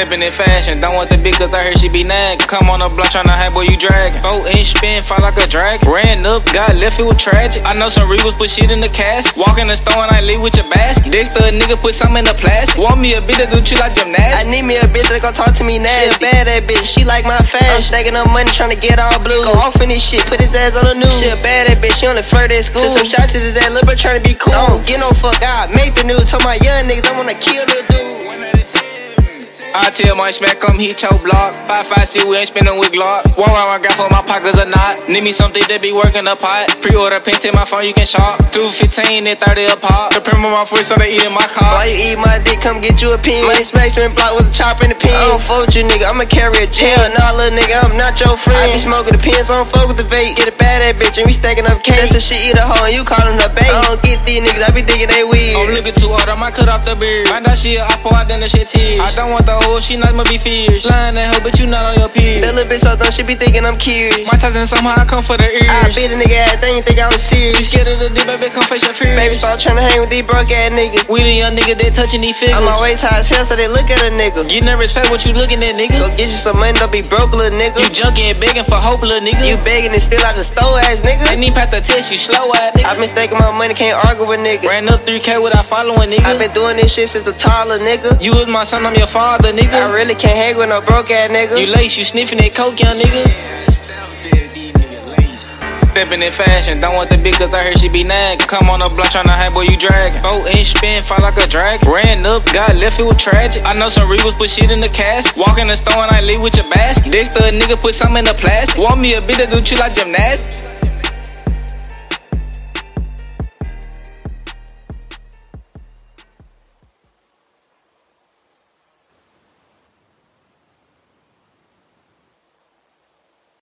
Stepping in fashion, don't want the bitch cause I heard she be nagging. Come on the block tryna hang, boy, you dragging. 4-inch spin, fall like a dragon. Ran up, got left, it was tragic. I know some Reavers put shit in the cash. Walk in the store and I leave with your basket. Dexter a nigga put something in the plastic. Want me a bitch that do chill like gymnastics. I need me a bitch that gon' talk to me nasty. She a bad ass bitch, she like my fashion. I'm stacking up money tryna get all blue. Go off in this shit, put his ass on the news. She a bad ass bitch, she only flirt at school. Took some shots to his ass, little bit tryna be cool. I don't get no fuck, I make the news. Told my young niggas I wanna kill little dude. I tell my smack come hit your block. 5-5 see we ain't spinning with Glock. Walk around my grab for my pockets or not. Need me something that be working the pot. Pre-order pen, take my phone, you can shop. 215 and 30 a pop. The prim on my foot, so they eating my car. Why you eat my dick, come get you a pin. Money smack, spin block with a chop in the pin. I don't fuck with you nigga, I'ma carry a jet. Hell nah, little nigga, I'm not your friend. I be smoking the pins, so I don't fuck with the vape. Get a bad ass bitch and we stacking up cake. That's a shit, eat a hoe and you callin' her bait. I don't get these niggas, I be thinking they weird. I'm looking too hard, I might cut off the beard. Find out she a apple, I done the shit tears. I don't want the hoe, she not must be fierce. Lying that hoe, but you not on your peers. That little bitch so dumb, she be thinking I'm curious. My ties and somehow I come for the ears. I beat a nigga ass, they ain't think I was serious. You scared of the dick, baby, come face your fears. Baby start tryna hang with these broke ass niggas. We the young nigga that touching these figures. I'm always high as hell, so they look at a nigga. Get nervous, fat, what you looking at, nigga? Go get you some money, don't be broke, little nigga. You junkie and begging for hope, little nigga. You begging and still out the store, ass nigga. Ain't even past the test, you slow ass nigga. I been staking my money, can't argue with nigga. Ran up 3K without following, nigga. I been doing this shit since the toddler, nigga. You was my son, I'm your father, nigga. I really can't hang with no broke ass nigga. You lace, you sniffing that coke, young nigga. Stepping in fashion, don't want the bitch cause I heard she be nagging. Come on the block tryna hang, boy, you dragging. 4-inch spin, fall like a dragon. Ran up, got left, it was tragic. I know some Reavers put shit in the cash. Walk in the store and I leave with your basket. Dexter a nigga put something in the plastic. Want me a bitch that do chill like gymnastics.